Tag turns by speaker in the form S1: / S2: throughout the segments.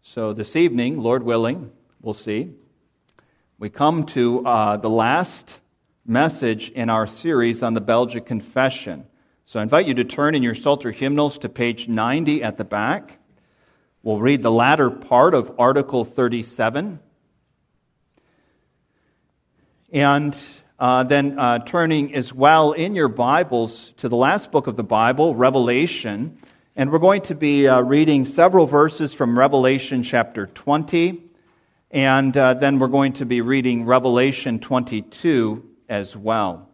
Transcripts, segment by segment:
S1: So this evening, Lord willing, we'll see, we come to the last message in our series on the Belgic Confession. So I invite you to turn in your Psalter hymnals to page 90 at the back. We'll read the latter part of Article 37. And then turning as well in your Bibles to the last book of the Bible, Revelation. And we're going to be reading several verses from Revelation chapter 20. And then we're going to be reading Revelation 22 as well.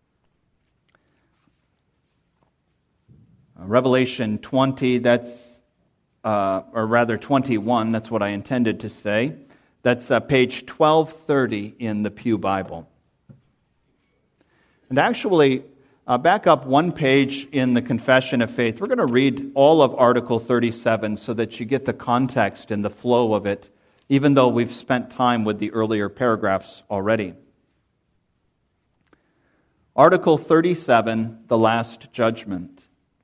S1: Revelation 20, or rather 21, that's what I intended to say. That's page 1230 in the Pew Bible. And actually, back up one page in the Confession of Faith. We're going to read all of Article 37 so that you get the context and the flow of it, even though we've spent time with the earlier paragraphs already. Article 37, the Last Judgment.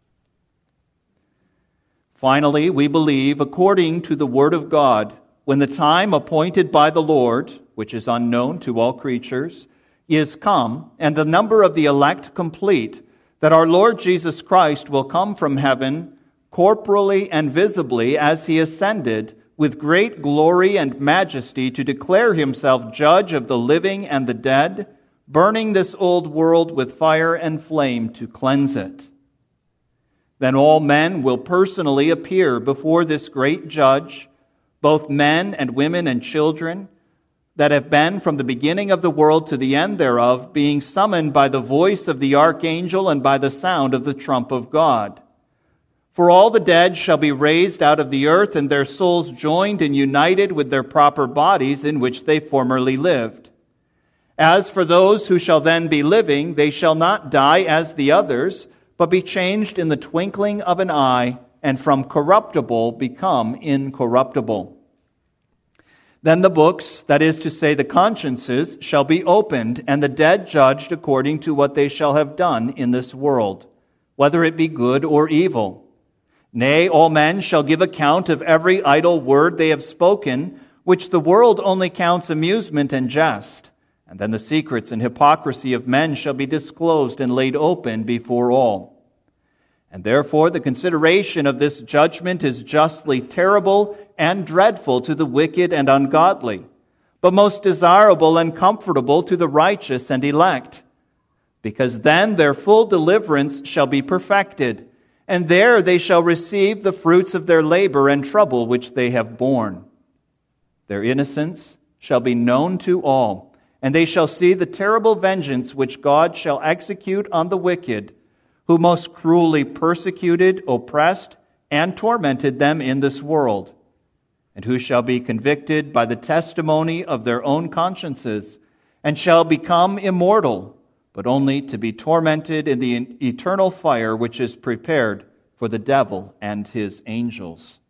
S1: Finally, we believe, according to the Word of God, when the time appointed by the Lord, which is unknown to all creatures, is come, and the number of the elect complete, that our Lord Jesus Christ will come from heaven corporally and visibly as he ascended with great glory and majesty to declare himself judge of the living and the dead, burning this old world with fire and flame to cleanse it. Then all men will personally appear before this great judge, both men and women and children, that have been from the beginning of the world to the end thereof, being summoned by the voice of the archangel and by the sound of the trump of God. For all the dead shall be raised out of the earth, and their souls joined and united with their proper bodies in which they formerly lived. As for those who shall then be living, they shall not die as the others, but be changed in the twinkling of an eye, and from corruptible become incorruptible. Then the books, that is to say the consciences, shall be opened, and the dead judged according to what they shall have done in this world, whether it be good or evil. Nay, all men shall give account of every idle word they have spoken, which the world only counts amusement and jest. And then the secrets and hypocrisy of men shall be disclosed and laid open before all. And therefore the consideration of this judgment is justly terrible and dreadful to the wicked and ungodly, but most desirable and comfortable to the righteous and elect. Because then their full deliverance shall be perfected, and there they shall receive the fruits of their labor and trouble which they have borne. Their innocence shall be known to all, and they shall see the terrible vengeance which God shall execute on the wicked, who most cruelly persecuted, oppressed, and tormented them in this world, and who shall be convicted by the testimony of their own consciences, and shall become immortal, but only to be tormented in the eternal fire which is prepared for the devil and his angels.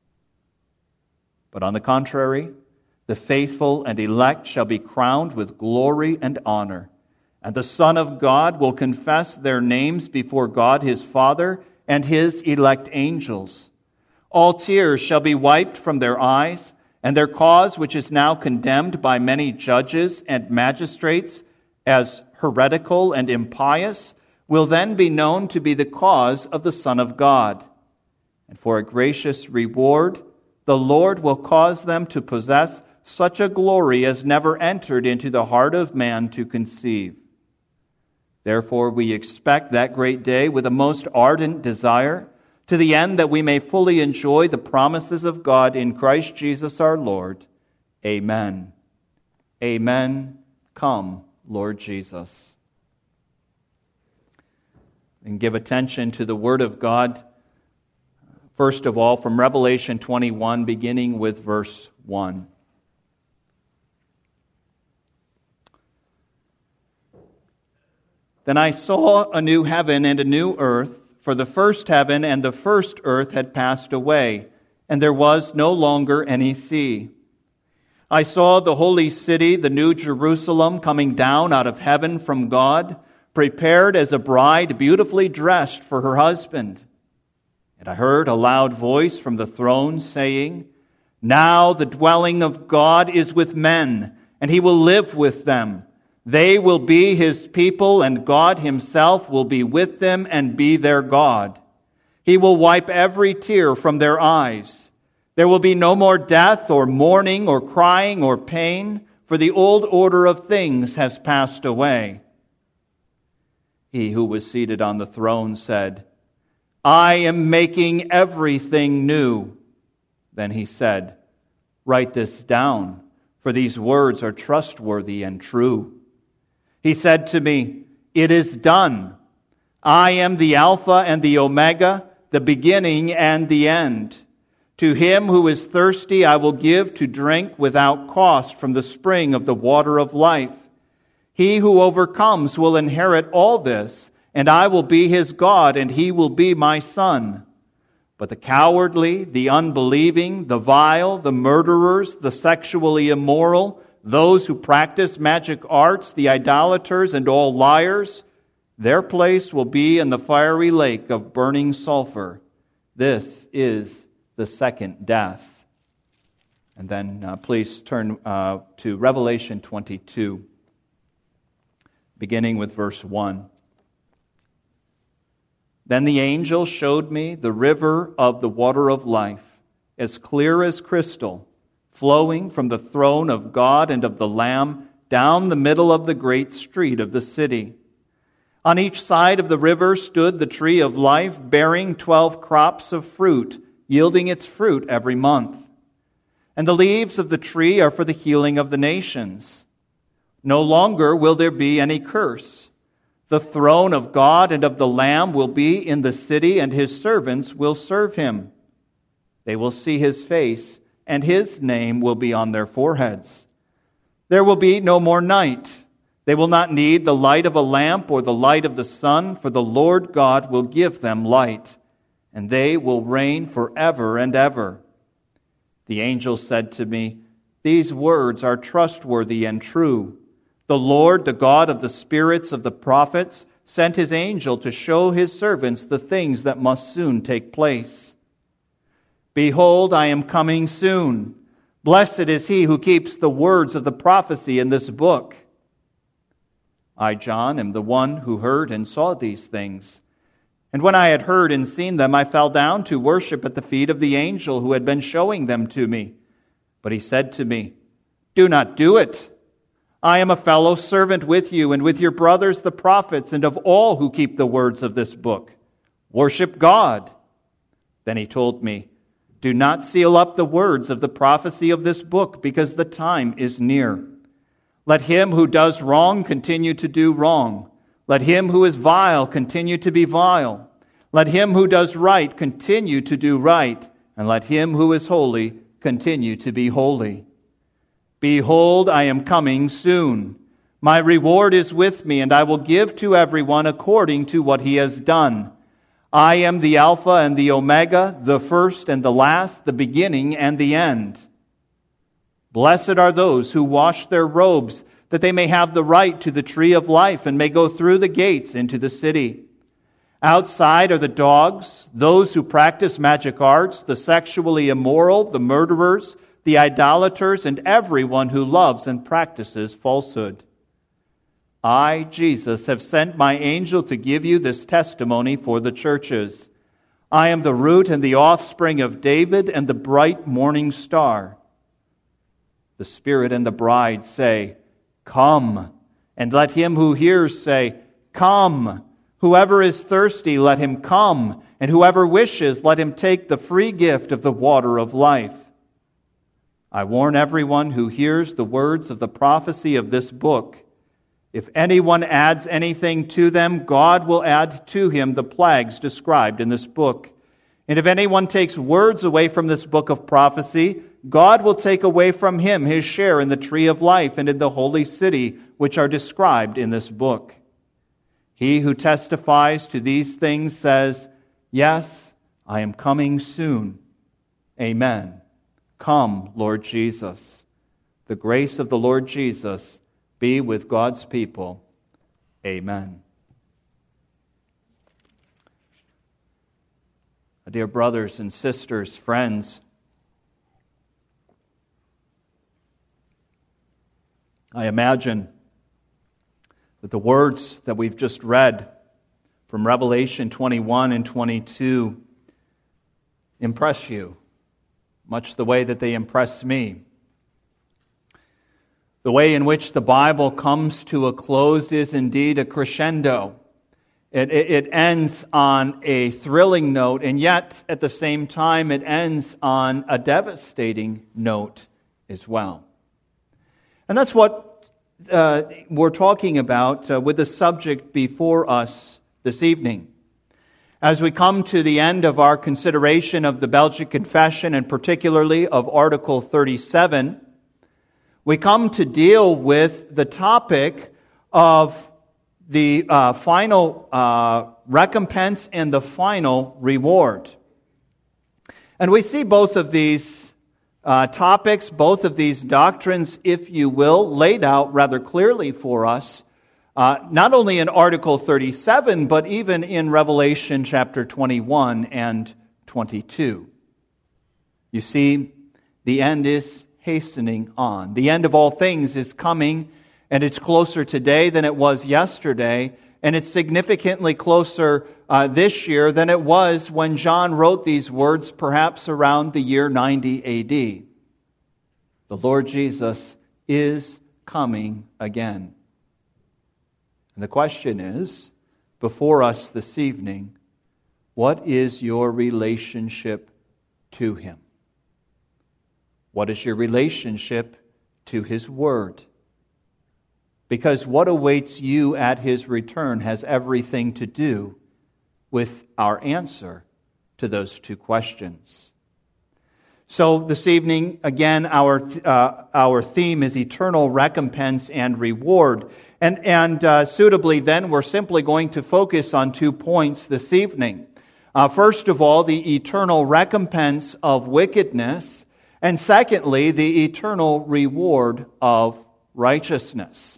S1: But on the contrary, the faithful and elect shall be crowned with glory and honor, and the Son of God will confess their names before God his Father and his elect angels. All tears shall be wiped from their eyes, and their cause, which is now condemned by many judges and magistrates as heretical and impious, will then be known to be the cause of the Son of God. And for a gracious reward, the Lord will cause them to possess such a glory as never entered into the heart of man to conceive. Therefore we expect that great day with a most ardent desire, to the end that we may fully enjoy the promises of God in Christ Jesus our Lord. Amen. Amen. Come, Lord Jesus. And give attention to the Word of God, first of all, from Revelation 21, beginning with verse 1. Then I saw a new heaven and a new earth, for the first heaven and the first earth had passed away, and there was no longer any sea. I saw the holy city, the new Jerusalem, coming down out of heaven from God, prepared as a bride beautifully dressed for her husband. And I heard a loud voice from the throne saying, Now the dwelling of God is with men, and he will live with them. They will be his people, and God himself will be with them and be their God. He will wipe every tear from their eyes. There will be no more death or mourning or crying or pain, for the old order of things has passed away. He who was seated on the throne said, I am making everything new. Then he said, Write this down, for these words are trustworthy and true. He said to me, It is done. I am the Alpha and the Omega, the beginning and the end. To him who is thirsty I will give to drink without cost from the spring of the water of life. He who overcomes will inherit all this, and I will be his God, and he will be my son. But the cowardly, the unbelieving, the vile, the murderers, the sexually immoral, those who practice magic arts, the idolaters, and all liars, their place will be in the fiery lake of burning sulfur. This is the second death. And then please turn to Revelation 22, beginning with verse 1. Then the angel showed me the river of the water of life, as clear as crystal, flowing from the throne of God and of the Lamb down the middle of the great street of the city. On each side of the river stood the tree of life, bearing 12 crops of fruit, yielding its fruit every month. And the leaves of the tree are for the healing of the nations. No longer will there be any curse. The throne of God and of the Lamb will be in the city, and his servants will serve him. They will see his face, and his name will be on their foreheads. There will be no more night. They will not need the light of a lamp or the light of the sun, for the Lord God will give them light, and they will reign forever and ever. The angel said to me, These words are trustworthy and true. The Lord, the God of the spirits of the prophets, sent his angel to show his servants the things that must soon take place. Behold, I am coming soon. Blessed is he who keeps the words of the prophecy in this book. I, John, am the one who heard and saw these things. And when I had heard and seen them, I fell down to worship at the feet of the angel who had been showing them to me. But he said to me, Do not do it. I am a fellow servant with you and with your brothers the prophets and of all who keep the words of this book. Worship God. Then he told me, Do not seal up the words of the prophecy of this book, because the time is near. Let him who does wrong continue to do wrong. Let him who is vile continue to be vile. Let him who does right continue to do right. And let him who is holy continue to be holy. Behold, I am coming soon. My reward is with me, and I will give to everyone according to what he has done. I am the Alpha and the Omega, the first and the last, the beginning and the end. Blessed are those who wash their robes, that they may have the right to the tree of life and may go through the gates into the city. Outside are the dogs, those who practice magic arts, the sexually immoral, the murderers, the idolaters, and everyone who loves and practices falsehood. I, Jesus, have sent my angel to give you this testimony for the churches. I am the root and the offspring of David and the bright morning star. The Spirit and the bride say, Come. And let him who hears say, Come. Whoever is thirsty, let him come. And whoever wishes, let him take the free gift of the water of life. I warn everyone who hears the words of the prophecy of this book. If anyone adds anything to them, God will add to him the plagues described in this book. And if anyone takes words away from this book of prophecy, God will take away from him his share in the tree of life and in the holy city, which are described in this book. He who testifies to these things says, Yes, I am coming soon. Amen. Come, Lord Jesus. The grace of the Lord Jesus be with God's people. Amen. Dear brothers and sisters, friends, I imagine that the words that we've just read from Revelation 21 and 22 impress you, much the way that they impress me. The way in which the Bible comes to a close is indeed a crescendo. It ends on a thrilling note, and yet at the same time it ends on a devastating note as well. And that's what we're talking about with the subject before us this evening. As we come to the end of our consideration of the Belgic Confession, and particularly of Article 37, we come to deal with the topic of the final recompense and the final reward. And we see both of these topics, both of these doctrines, if you will, laid out rather clearly for us, not only in Article 37, but even in Revelation chapter 21 and 22. You see, the end is hastening on. The end of all things is coming, and it's closer today than it was yesterday, and it's significantly closer this year than it was when John wrote these words, perhaps around the year 90 A.D. The Lord Jesus is coming again. And the question is, before us this evening, what is your relationship to Him? What is your relationship to His Word? Because what awaits you at His return has everything to do with our answer to those two questions. So this evening, again, our theme is eternal recompense and reward. And suitably then, we're simply going to focus on 2 points this evening. First of all, the eternal recompense of wickedness, and secondly, the eternal reward of righteousness.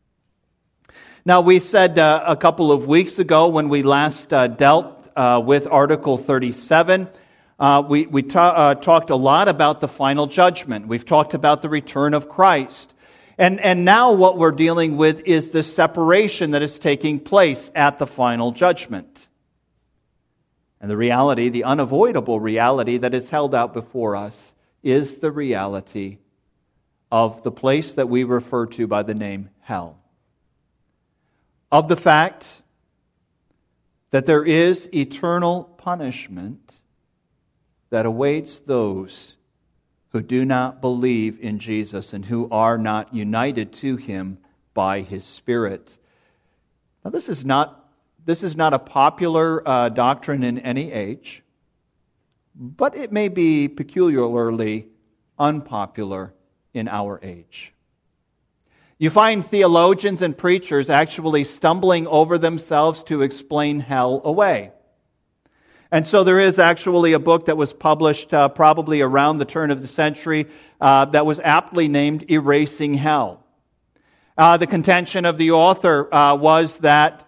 S1: Now, we said a couple of weeks ago when we last dealt with Article 37, we talked a lot about the final judgment. We've talked about the return of Christ. And now what we're dealing with is the separation that is taking place at the final judgment. And the reality, the unavoidable reality that is held out before us is the reality of the place that we refer to by the name hell. Of the fact that there is eternal punishment that awaits those who do not believe in Jesus and who are not united to Him by His Spirit. Now, this is not a popular doctrine in any age, but it may be peculiarly unpopular in our age. You find theologians and preachers actually stumbling over themselves to explain hell away. And so there is actually a book that was published probably around the turn of the century that was aptly named Erasing Hell. The contention of the author was that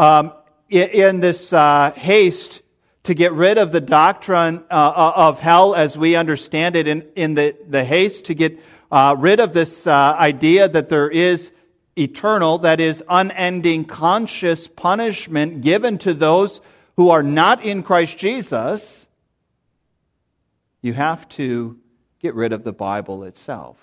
S1: in this haste to get rid of the doctrine of hell as we understand it, in the haste to get rid of this idea that there is eternal, that is unending conscious punishment given to those who are not in Christ Jesus, you have to get rid of the Bible itself.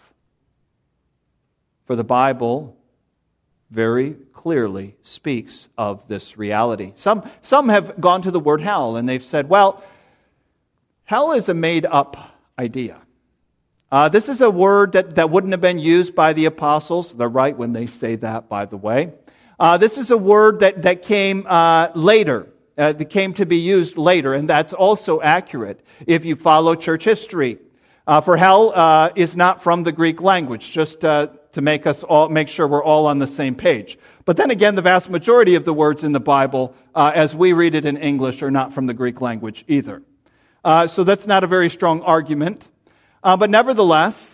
S1: For the Bible very clearly speaks of this reality. Some have gone to the word hell and they've said, well, hell is a made-up idea. This is a word that wouldn't have been used by the apostles. They're right when they say that, by the way. This is a word that came later. That came to be used later, and that's also accurate if you follow church history. For hell is not from the Greek language, just to make sure we're all on the same page. But then again, the vast majority of the words in the Bible, as we read it in English, are not from the Greek language either. So that's not a very strong argument. But nevertheless,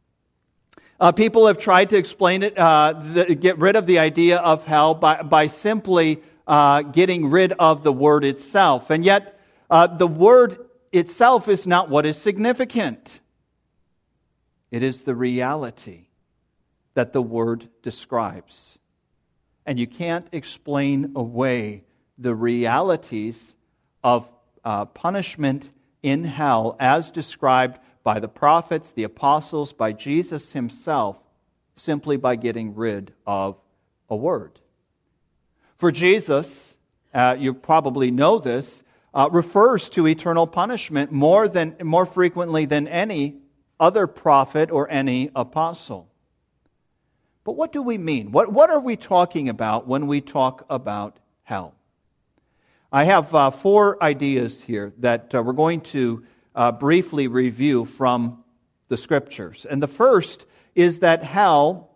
S1: people have tried to explain it, get rid of the idea of hell by simply getting rid of the word itself. And yet, the word itself is not what is significant. It is the reality that the Word describes. And you can't explain away the realities of punishment in hell as described by the prophets, the apostles, by Jesus himself, simply by getting rid of a word. For Jesus, you probably know this, refers to eternal punishment more frequently than any other prophet or any apostle. But what do we mean? What are we talking about when we talk about hell? I have 4 ideas here that we're going to briefly review from the Scriptures. And the first is that hell,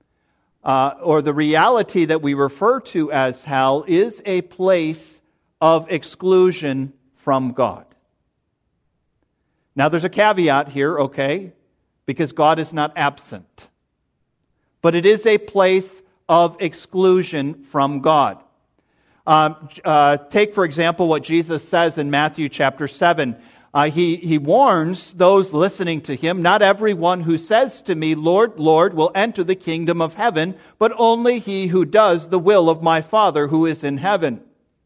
S1: or the reality that we refer to as hell, is a place of exclusion from God. Now there's a caveat here, okay? Because God is not absent. But it is a place of exclusion from God. Take, for example, what Jesus says in Matthew chapter 7. He warns those listening to him, "Not everyone who says to me, 'Lord, Lord,' will enter the kingdom of heaven, but only he who does the will of my Father who is in heaven.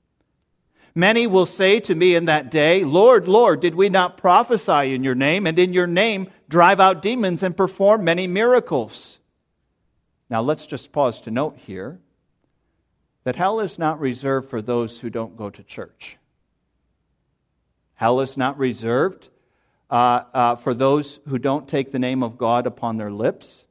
S1: Many will say to me in that day, 'Lord, Lord, did we not prophesy in your name, and in your name drive out demons and perform many miracles?'" Now let's just pause to note here that hell is not reserved for those who don't go to church. Hell is not reserved for those who don't take the name of God upon their lips.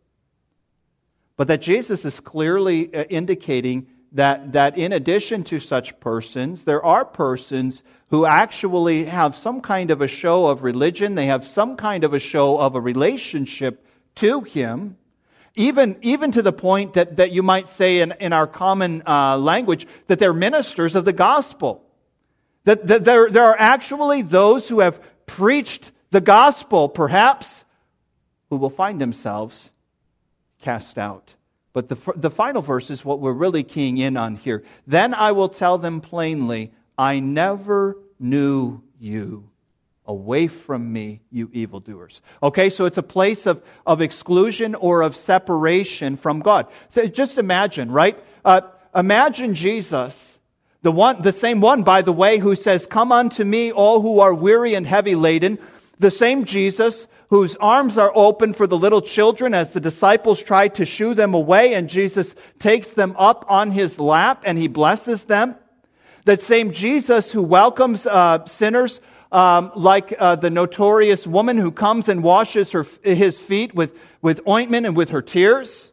S1: But that Jesus is clearly indicating that in addition to such persons, there are persons who actually have some kind of a show of religion. They have some kind of a show of a relationship to Him. Even to the point that you might say in our common language that they're ministers of the gospel. That there are actually those who have preached the gospel, perhaps, who will find themselves cast out. But the final verse is what we're really keying in on here. "Then I will tell them plainly, I never knew you. Away from me, you evildoers." Okay, so it's a place of exclusion or of separation from God. So just imagine, right? Imagine Jesus, the same one, by the way, who says, "Come unto me, all who are weary and heavy laden." The same Jesus whose arms are open for the little children as the disciples tried to shoo them away, and Jesus takes them up on His lap and He blesses them. That same Jesus who welcomes sinners like the notorious woman who comes and washes His feet with ointment and with her tears.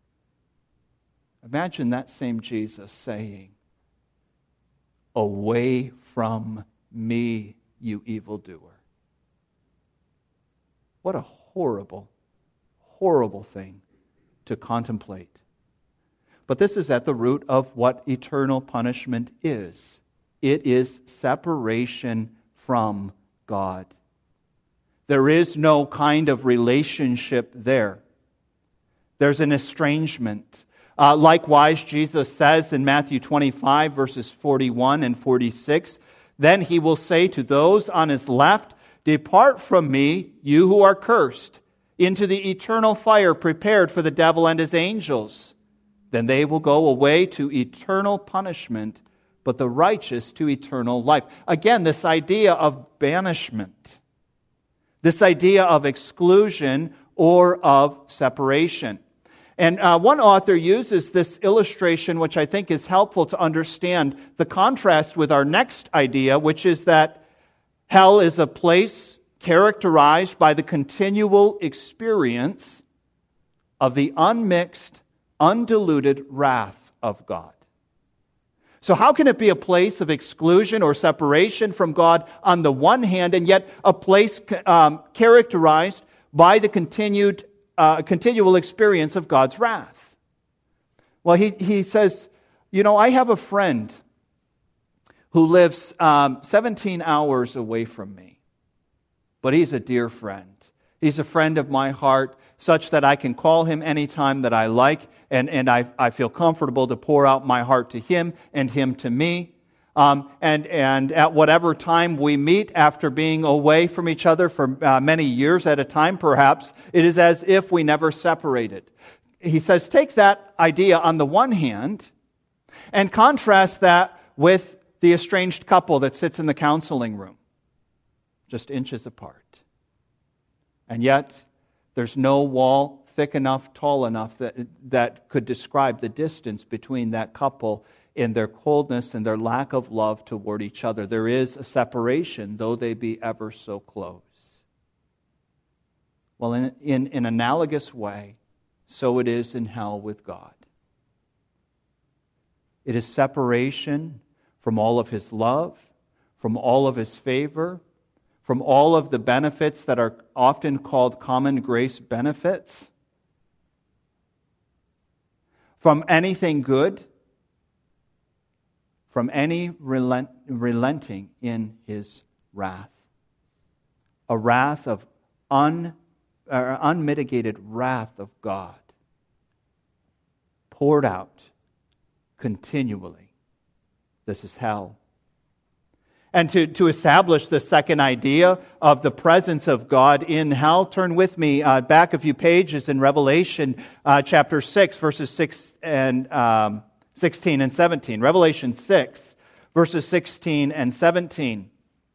S1: Imagine that same Jesus saying, "Away from me, you evildoer." What a horrible, horrible thing to contemplate. But this is at the root of what eternal punishment is. It is separation from God. There is no kind of relationship there. There's an estrangement. Likewise, Jesus says in Matthew 25, verses 41 and 46, "Then He will say to those on His left, 'Depart from me, you who are cursed, into the eternal fire prepared for the devil and his angels.' Then they will go away to eternal punishment, but the righteous to eternal life." Again, this idea of banishment, this idea of exclusion or of separation. And one author uses this illustration, which I think is helpful to understand the contrast with our next idea, which is that hell is a place characterized by the continual experience of the unmixed, undiluted wrath of God. So how can it be a place of exclusion or separation from God on the one hand, and yet a place characterized by the continual experience of God's wrath? Well, he says, I have a friend who lives 17 hours away from me, but he's a dear friend. He's a friend of my heart, such that I can call him anytime that I like, and I feel comfortable to pour out my heart to him and him to me. And at whatever time we meet after being away from each other for many years at a time, perhaps, it is as if we never separated. he says, take that idea on the one hand and contrast that with the estranged couple that sits in the counseling room, just inches apart. And yet, there's no wall thick enough, tall enough that could describe the distance between that couple in their coldness and their lack of love toward each other. There is a separation, though they be ever so close. Well, in an analogous way, so it is in hell with God. It is separation from all of His love, from all of His favor, from all of the benefits that are often called common grace benefits, from anything good, from any relenting in His wrath. A wrath of unmitigated wrath of God, poured out continually. This is hell. And to establish the second idea of the presence of God in hell, turn with me back a few pages in Revelation chapter 6, verses 16 and 17. Revelation 6, verses 16 and 17.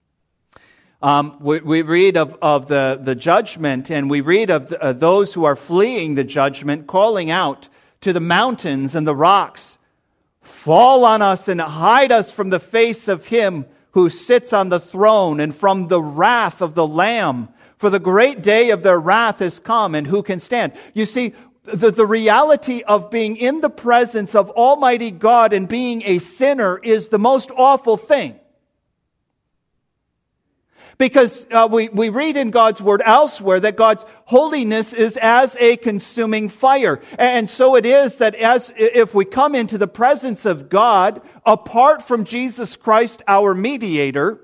S1: We read of the judgment, and we read of those who are fleeing the judgment, calling out to the mountains and the rocks, "Fall on us and hide us from the face of Him who sits on the throne and from the wrath of the Lamb. For the great day of their wrath has come, and who can stand?" You see, the reality of being in the presence of Almighty God and being a sinner is the most awful thing. Because we read in God's Word elsewhere that God's holiness is as a consuming fire. And so it is that if we come into the presence of God, apart from Jesus Christ, our mediator,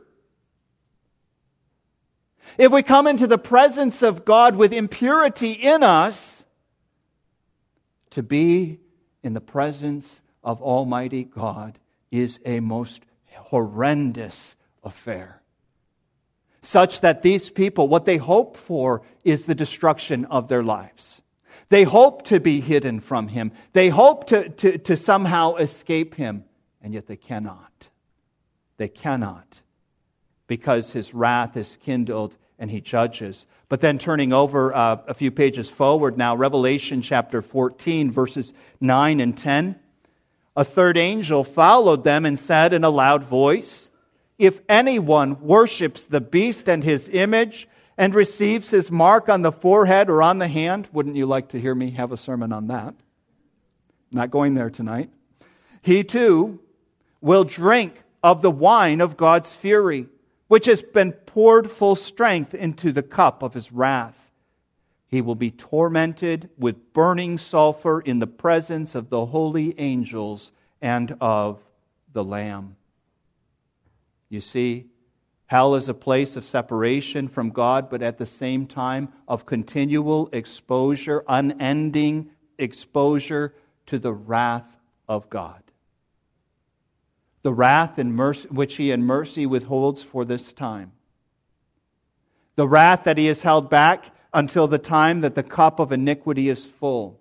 S1: if we come into the presence of God with impurity in us, to be in the presence of Almighty God is a most horrendous affair. Such that these people, what they hope for is the destruction of their lives. They hope to be hidden from Him. They hope to somehow escape Him. And yet they cannot. They cannot. Because His wrath is kindled and He judges. But then turning over a few pages forward now, Revelation chapter 14, verses 9 and 10. A third angel followed them and said in a loud voice, "If anyone worships the beast and his image and receives his mark on the forehead or on the hand," wouldn't you like to hear me have a sermon on that? Not going there tonight. "He too will drink of the wine of God's fury, which has been poured full strength into the cup of His wrath. He will be tormented with burning sulfur in the presence of the holy angels and of the Lamb." You see, hell is a place of separation from God, but at the same time of continual exposure, unending exposure to the wrath of God. The wrath and mercy, which He in mercy withholds for this time. The wrath that He has held back until the time that the cup of iniquity is full.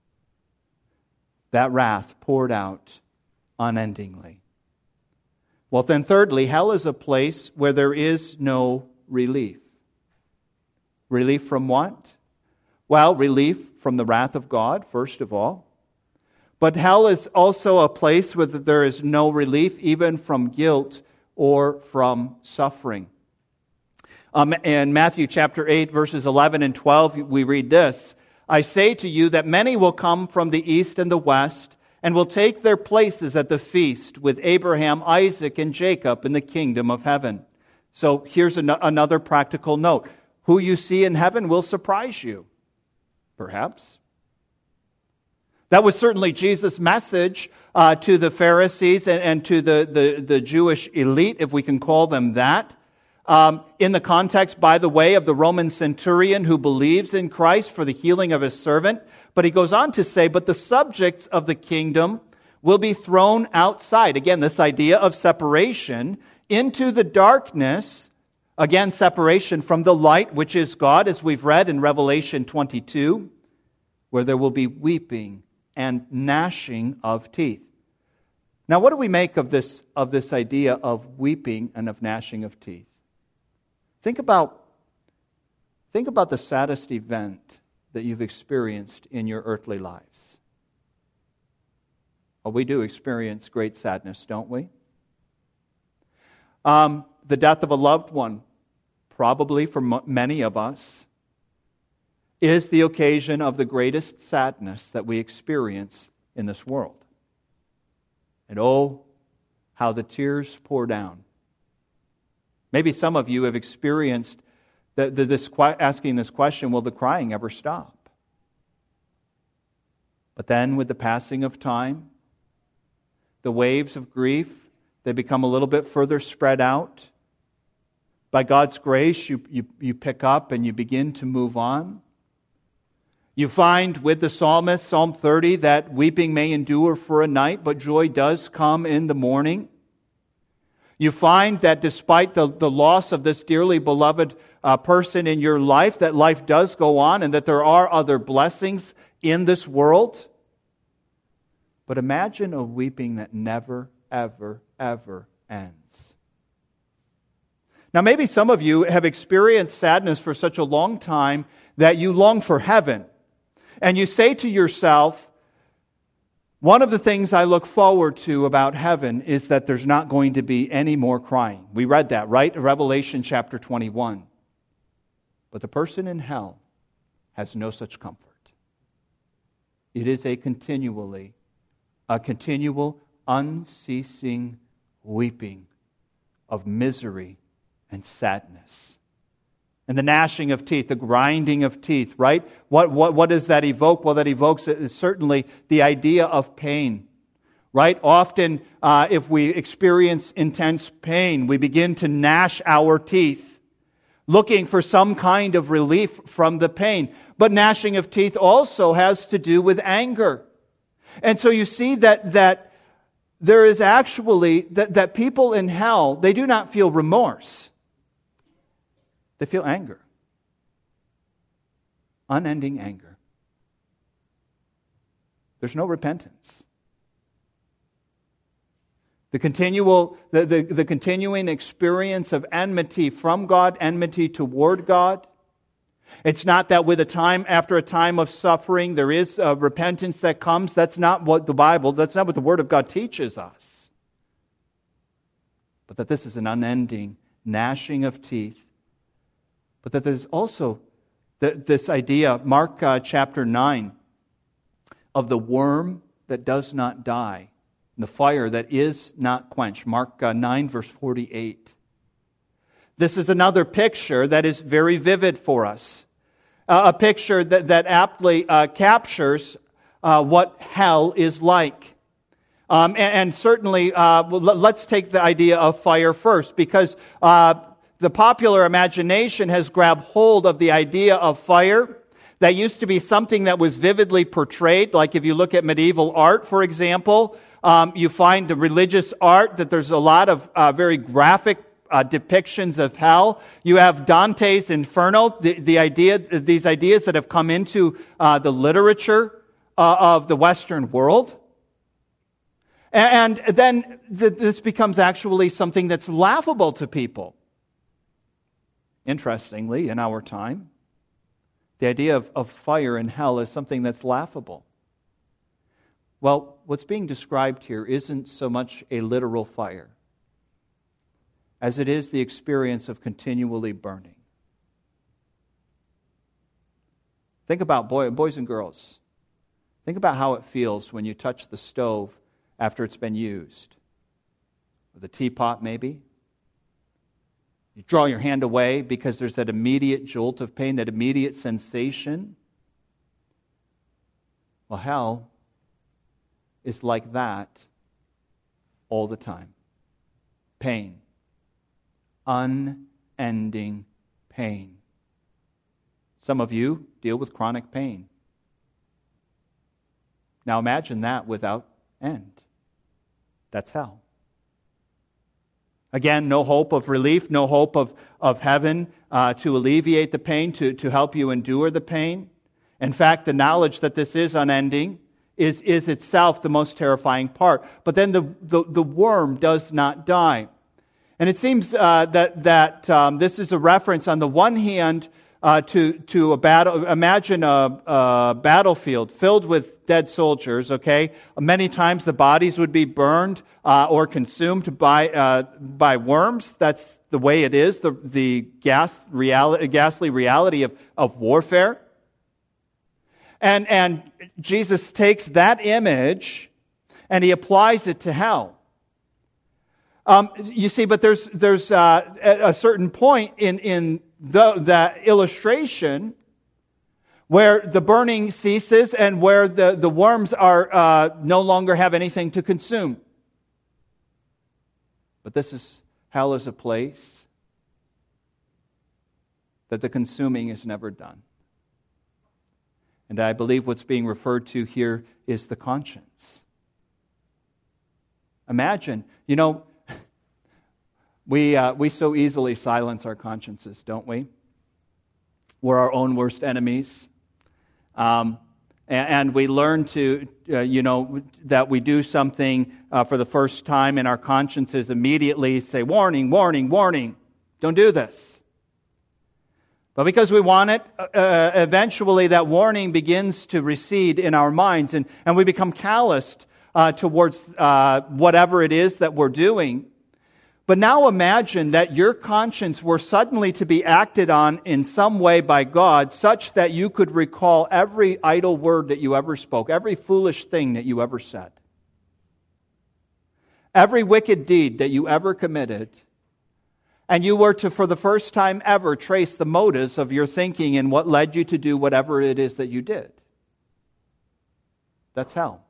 S1: That wrath poured out unendingly. Well, then thirdly, hell is a place where there is no relief. Relief from what? Well, relief from the wrath of God, first of all. But hell is also a place where there is no relief even from guilt or from suffering. In Matthew chapter 8, verses 11 and 12, we read this, "I say to you that many will come from the east and the west, and will take their places at the feast with Abraham, Isaac, and Jacob in the kingdom of heaven." So here's another practical note. Who you see in heaven will surprise you, perhaps. That was certainly Jesus' message to the Pharisees and to the Jewish elite, if we can call them that. In the context, by the way, of the Roman centurion who believes in Christ for the healing of his servant. But he goes on to say, "But the subjects of the kingdom will be thrown outside." Again, this idea of separation into the darkness. Again, separation from the light, which is God, as we've read in Revelation 22. where there will be weeping and gnashing of teeth. Now, what do we make of this idea of weeping and of gnashing of teeth? Think about the saddest event that you've experienced in your earthly lives. Well, we do experience great sadness, don't we? The death of a loved one, probably for many of us, is the occasion of the greatest sadness that we experience in this world. And oh, how the tears pour down. Maybe some of you have experienced asking this question, will the crying ever stop? But then with the passing of time, the waves of grief, they become a little bit further spread out. By God's grace, you pick up and you begin to move on. You find with the psalmist, Psalm 30, that weeping may endure for a night, but joy does come in the morning. You find that despite the loss of this dearly beloved person in your life, that life does go on and that there are other blessings in this world. But imagine a weeping that never, ever, ever ends. Now, maybe some of you have experienced sadness for such a long time that you long for heaven. And you say to yourself, one of the things I look forward to about heaven is that there's not going to be any more crying. We read that, right? Revelation chapter 21. But the person in hell has no such comfort. It is a continual, unceasing weeping of misery and sadness. And the gnashing of teeth, the grinding of teeth, right? What does that evoke? Well, that evokes certainly the idea of pain, right? Often, if we experience intense pain, we begin to gnash our teeth, looking for some kind of relief from the pain. But gnashing of teeth also has to do with anger. And so you see that there is actually, that people in hell, they do not feel remorse. They feel anger. Unending anger. There's no repentance. The continuing experience of enmity from God, enmity toward God. It's not that after a time of suffering, there is a repentance that comes. That's not what that's not what the Word of God teaches us. But that this is an unending gnashing of teeth. But that there's also this idea, Mark chapter 9, of the worm that does not die, and the fire that is not quenched. Mark 9, verse 48. This is another picture that is very vivid for us. A picture that aptly captures what hell is like. And certainly, let's take the idea of fire first, because the popular imagination has grabbed hold of the idea of fire. That used to be something that was vividly portrayed. Like if you look at medieval art, for example, you find the religious art that there's a lot of very graphic depictions of hell. You have Dante's Inferno, these ideas that have come into the literature of the Western world. And then this becomes actually something that's laughable to people. Interestingly, in our time, the idea of fire in hell is something that's laughable. Well, what's being described here isn't so much a literal fire as it is the experience of continually burning. Think about boys and girls. Think about how it feels when you touch the stove after it's been used. Or the teapot, maybe. You draw your hand away because there's that immediate jolt of pain, that immediate sensation. Well, hell is like that all the time. Pain. Unending pain. Some of you deal with chronic pain. Now imagine that without end. That's hell. Again, no hope of relief, no hope of heaven to alleviate the pain, to help you endure the pain. In fact, the knowledge that this is unending is itself the most terrifying part. But then the worm does not die. And it seems that this is a reference on the one hand to a battle. Imagine a battlefield filled with dead soldiers. Okay, many times the bodies would be burned or consumed by worms. That's the way it is. The ghastly reality of warfare. And Jesus takes that image and he applies it to hell. You see, but there's a certain point in that illustration where the burning ceases and where the worms are no longer have anything to consume. But hell is a place that the consuming is never done. And I believe what's being referred to here is the conscience. Imagine, we so easily silence our consciences, don't we? We're our own worst enemies. And we learn to, that we do something for the first time and our consciences immediately say, warning, warning, warning, don't do this. But because we want it, eventually that warning begins to recede in our minds and we become calloused towards whatever it is that we're doing. But now imagine that your conscience were suddenly to be acted on in some way by God such that you could recall every idle word that you ever spoke, every foolish thing that you ever said, every wicked deed that you ever committed, and you were to, for the first time ever, trace the motives of your thinking and what led you to do whatever it is that you did. That's hell.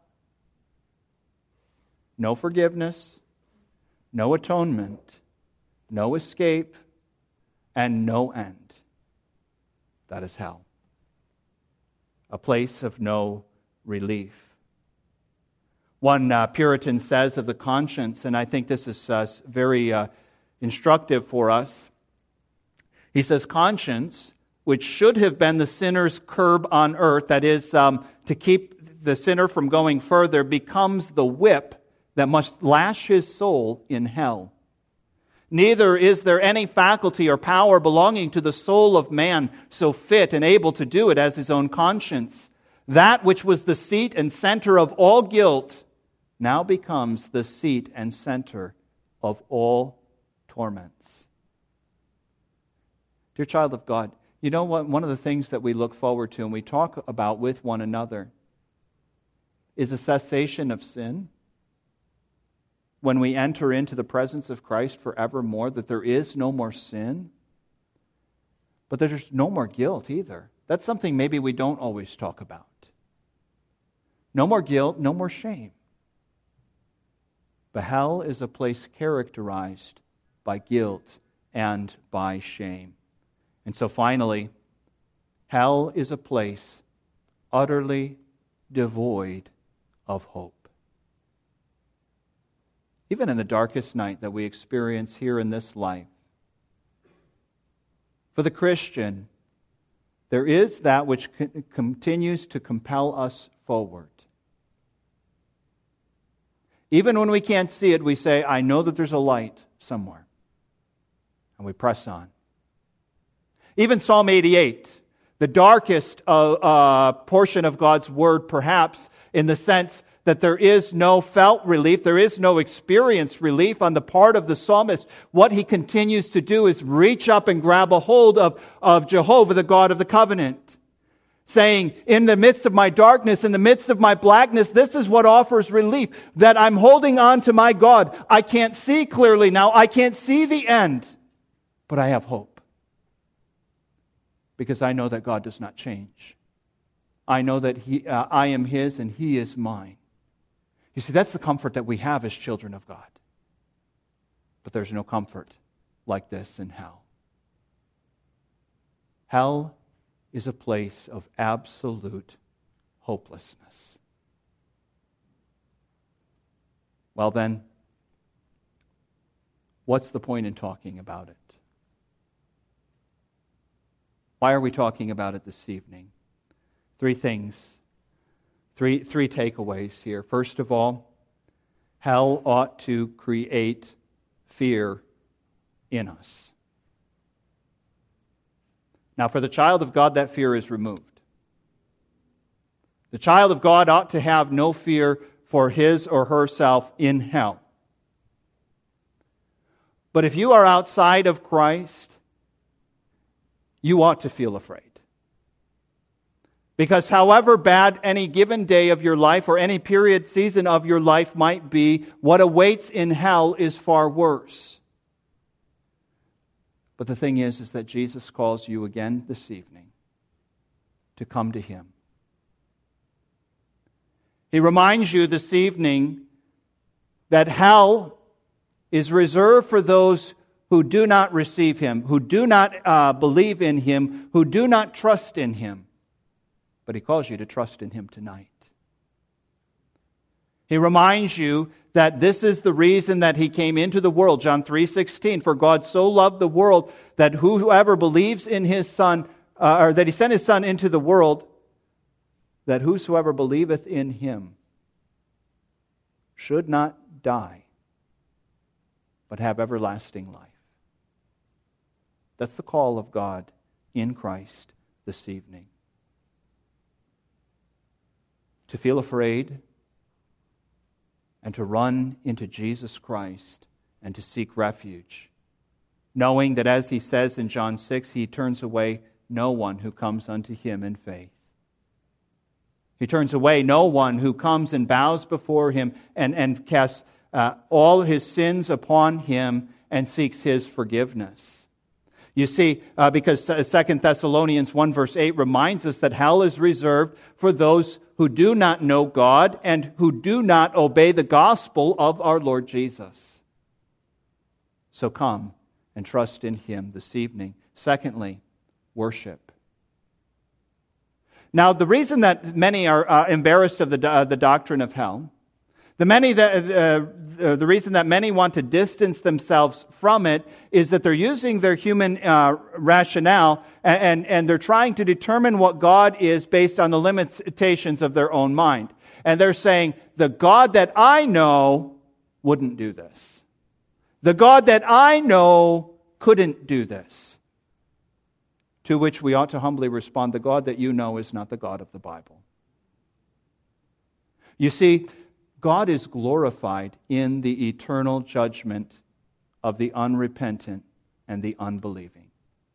S1: No forgiveness, no atonement, no escape, and no end. That is hell. A place of no relief. One Puritan says of the conscience, and I think this is very instructive for us. He says, conscience, which should have been the sinner's curb on earth, that is, to keep the sinner from going further, becomes the whip that must lash his soul in hell. Neither is there any faculty or power belonging to the soul of man so fit and able to do it as his own conscience. That which was the seat and center of all guilt now becomes the seat and center of all torments. Dear child of God, you know what? One of the things that we look forward to and we talk about with one another is a cessation of sin. When we enter into the presence of Christ forevermore, that there is no more sin, but there's no more guilt either. That's something maybe we don't always talk about. No more guilt, no more shame. But hell is a place characterized by guilt and by shame. And so finally, hell is a place utterly devoid of hope. Even in the darkest night that we experience here in this life, for the Christian, there is that which continues to compel us forward. Even when we can't see it, we say, I know that there's a light somewhere. And we press on. Even Psalm 88, the darkest portion of God's Word, perhaps, in the sense that there is no felt relief, there is no experienced relief on the part of the psalmist. What he continues to do is reach up and grab a hold of Jehovah, the God of the covenant, saying, in the midst of my darkness, in the midst of my blackness, this is what offers relief, that I'm holding on to my God. I can't see clearly now. I can't see the end, but I have hope. Because I know that God does not change. I know that I am His and He is mine. You see, that's the comfort that we have as children of God. But there's no comfort like this in hell. Hell is a place of absolute hopelessness. Well then, what's the point in talking about it? Why are we talking about it this evening? Three things. Three takeaways here. First of all, hell ought to create fear in us. Now, for the child of God, that fear is removed. The child of God ought to have no fear for his or herself in hell. But if you are outside of Christ, you ought to feel afraid. Because however bad any given day of your life or any period, season of your life might be, what awaits in hell is far worse. But the thing is that Jesus calls you again this evening to come to Him. He reminds you this evening that hell is reserved for those who do not receive Him, who do not believe in Him, who do not trust in Him. But He calls you to trust in Him tonight. He reminds you that this is the reason that He came into the world. John 3:16, for God so loved the world that whoever believes in His Son, or that He sent His Son into the world, that whosoever believeth in Him should not die, but have everlasting life. That's the call of God in Christ this evening. To feel afraid and to run into Jesus Christ and to seek refuge, knowing that as He says in John 6, He turns away no one who comes unto Him in faith. He turns away no one who comes and bows before Him and casts all his sins upon Him and seeks His forgiveness. You see, because 2 Thessalonians 1 verse 8 reminds us that hell is reserved for those who do not know God and who do not obey the gospel of our Lord Jesus. So come and trust in Him this evening. Secondly, worship. Now, the reason that many are embarrassed of the doctrine of hell, the reason that many want to distance themselves from it is that they're using their human rationale and they're trying to determine what God is based on the limitations of their own mind. And they're saying, the God that I know wouldn't do this. The God that I know couldn't do this. To which we ought to humbly respond, the God that you know is not the God of the Bible. You see, God is glorified in the eternal judgment of the unrepentant and the unbelieving.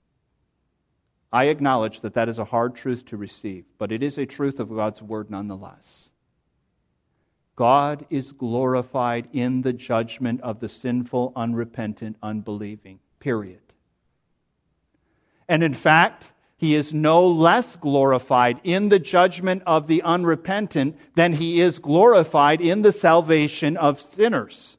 S1: I acknowledge that that is a hard truth to receive, but it is a truth of God's Word nonetheless. God is glorified in the judgment of the sinful, unrepentant, unbelieving. Period. And in fact, He is no less glorified in the judgment of the unrepentant than He is glorified in the salvation of sinners.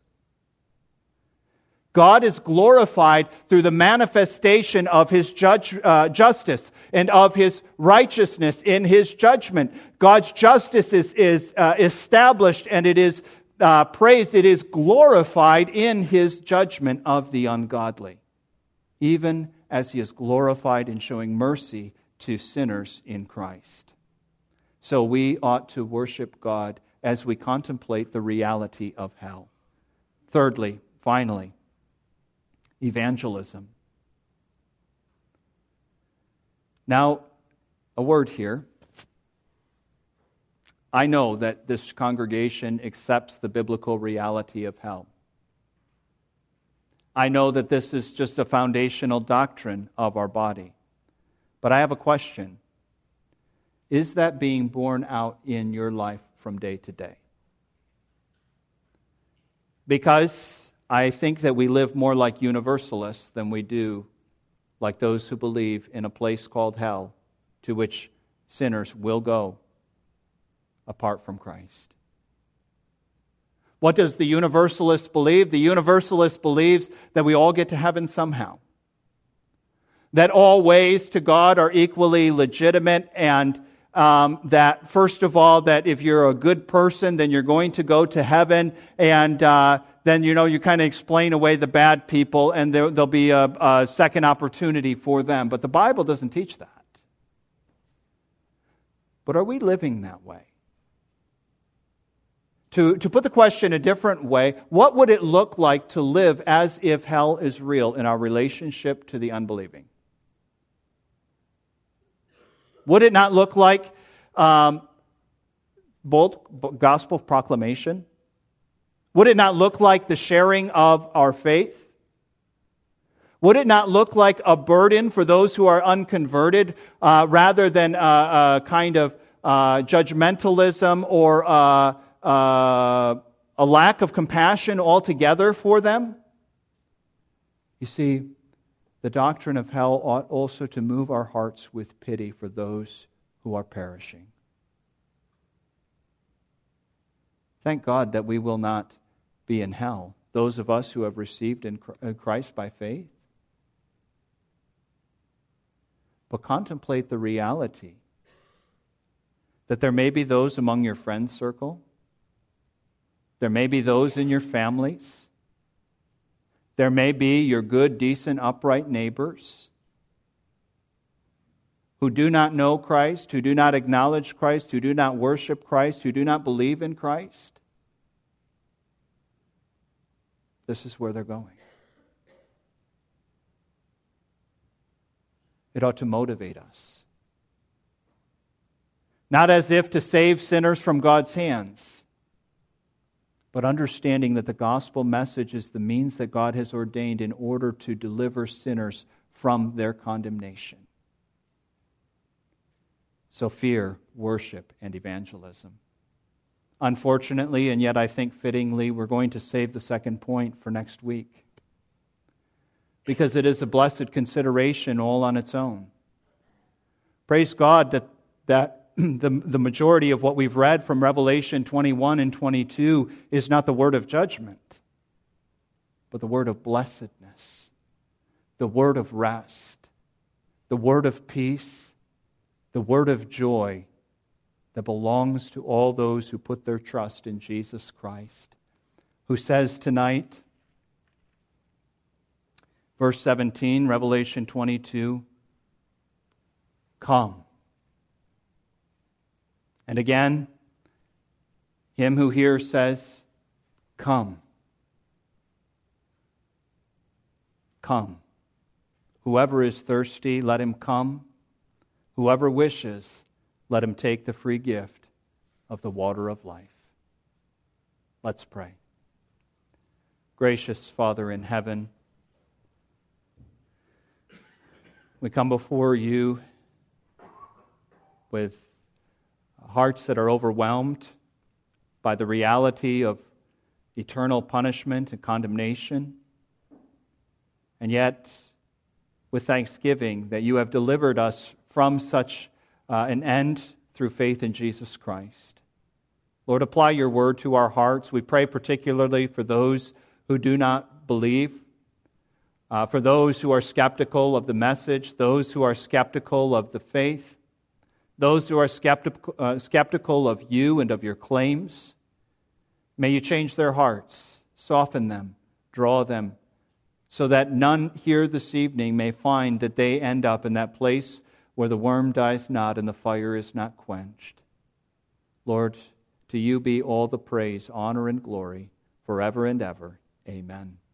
S1: God is glorified through the manifestation of His justice and of His righteousness in His judgment. God's justice is established and it is praised. It is glorified in His judgment of the ungodly, even as He is glorified in showing mercy to sinners in Christ. So we ought to worship God as we contemplate the reality of hell. Thirdly, finally, evangelism. Now, a word here. I know that this congregation accepts the biblical reality of hell. I know that this is just a foundational doctrine of our body. But I have a question. Is that being borne out in your life from day to day? Because I think that we live more like universalists than we do like those who believe in a place called hell to which sinners will go apart from Christ. What does the universalist believe? The universalist believes that we all get to heaven somehow. That all ways to God are equally legitimate, and that, first of all, that if you're a good person, then you're going to go to heaven, and then, you kind of explain away the bad people, and there'll be a second opportunity for them. But the Bible doesn't teach that. But are we living that way? To put the question a different way, what would it look like to live as if hell is real in our relationship to the unbelieving? Would it not look like bold gospel proclamation? Would it not look like the sharing of our faith? Would it not look like a burden for those who are unconverted rather than a kind of judgmentalism or a lack of compassion altogether for them? You see, the doctrine of hell ought also to move our hearts with pity for those who are perishing. Thank God that we will not be in hell, those of us who have received in Christ by faith. But contemplate the reality that there may be those among your friend circle, there may be those in your families, there may be your good, decent, upright neighbors who do not know Christ, who do not acknowledge Christ, who do not worship Christ, who do not believe in Christ. This is where they're going. It ought to motivate us. Not as if to save sinners from God's hands, but understanding that the gospel message is the means that God has ordained in order to deliver sinners from their condemnation. So fear, worship, and evangelism. Unfortunately, and yet I think fittingly, we're going to save the second point for next week, because it is a blessed consideration all on its own. Praise God that the majority of what we've read from Revelation 21 and 22 is not the word of judgment, but the word of blessedness, the word of rest, the word of peace, the word of joy that belongs to all those who put their trust in Jesus Christ, who says tonight, verse 17, Revelation 22, come. And again, him who hears says, come. Come. Whoever is thirsty, let him come. Whoever wishes, let him take the free gift of the water of life. Let's pray. Gracious Father in heaven, we come before you with hearts that are overwhelmed by the reality of eternal punishment and condemnation, and yet with thanksgiving that you have delivered us from such an end through faith in Jesus Christ. Lord, apply your word to our hearts. We pray particularly for those who do not believe, for those who are skeptical of the message, those who are skeptical of the faith, those who are skeptical of you and of your claims. May you change their hearts, soften them, draw them, so that none here this evening may find that they end up in that place where the worm dies not and the fire is not quenched. Lord, to you be all the praise, honor, and glory forever and ever. Amen.